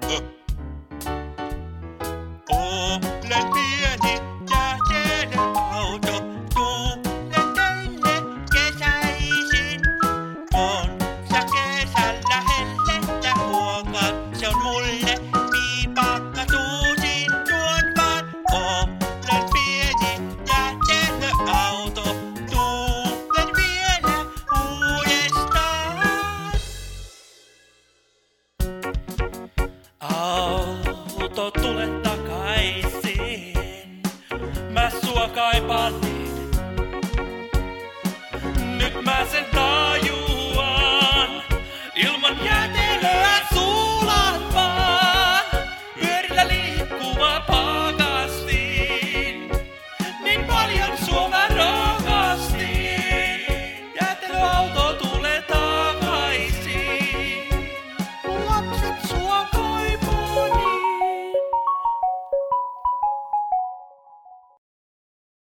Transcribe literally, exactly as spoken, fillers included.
Olen pieni jäteleauto, tulen teille kesäisin. On sä kesällä hellettä huokaan, se on mulle piipakka tuusin tuon vaan. Olen pieni jäteleauto, tulen vielä uudestaan. Auto, tule takaisin, mä sua kaipaan niin. Nyt mä sen